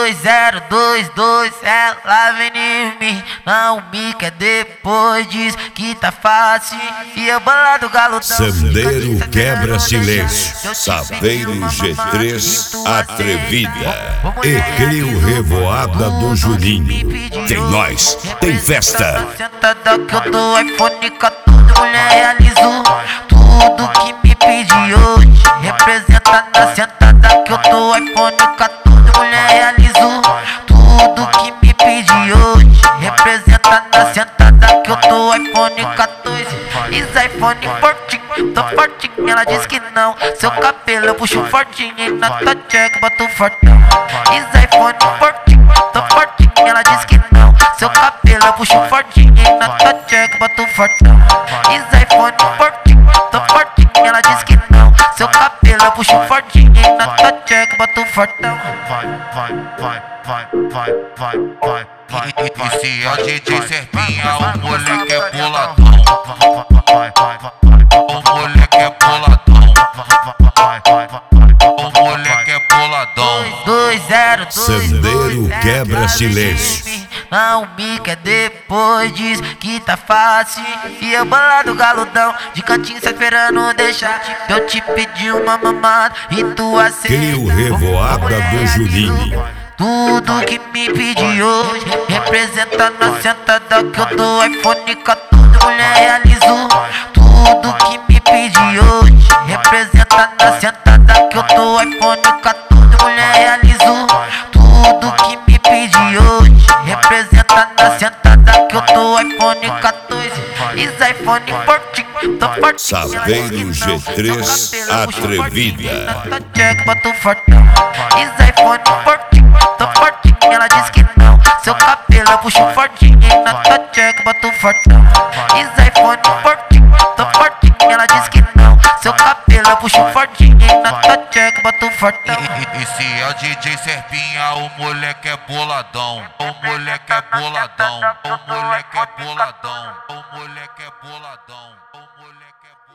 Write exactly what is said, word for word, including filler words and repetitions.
dois zero dois dois, ela vem em mim, não me quer depois, diz que tá fácil. E eu bolado galudão, Sandeiro quebra silêncio, Saveiro G três atrevida e Crio Revoada do Juninho. Tem nós, tem festa. Sentada que eu dou iPhone quatorze, mulher realizou tudo que me pedi hoje. Representa na sentada que eu dou iPhone quatorze, mulher realizou tudo que me pedi hoje. Representa na sentada que eu dou iPhone quatorze. Is iPhone fortinho, tô fortinho, ela diz que não. Seu cabelo eu puxo fortinho e na tua check boto fortão. Is iPhone fortinho, tô fortinho, ela diz que não. Seu cabelo eu puxo fortinho e na tua check boto fortão. Is iPhone fortinho, tô fortinho, ela diz que não. Seu cabelo eu puxo fortinho e na tua check boto fortão. Vai, vai, vai, vai, vai, vai, vai. E, e, e se é D J Serpinha, o moleque é boladão. O moleque é boladão. O moleque é boladão. dois zero dois Sandeiro quebra silêncio. Não me quer depois, diz que tá fácil. E eu bolado galudão, de cantinho só esperando deixar. Eu te pedi uma mamada e tu aceita. Crio Revoada do Juninho. Tudo que me pedi hoje, representa na sentada que eu dou iPhone quatorze, mulher realizou tudo que me pedi hoje. Representa na sentada que eu dou iPhone quatorze, mulher realizou tudo que me pedi hoje. Representa na sentada que eu dou iPhone quatorze. Is iPhone fortinho, tô fortinho. Saveiro G três atrevida. Check, boto fortão. Is iPhone fortinho, tô fortinho, ela diz que não. Seu cabelo eu puxo fortinho e na tua check boto fortão. Is iPhone fortinho, tô fortinho, ela diz que não. Seu cabelo eu puxo fortinho e na tua check boto fortão. E, e, e se é D J Serpinha, o moleque é boladão. O moleque é boladão. O moleque é boladão. O moleque é boladão. O moleque é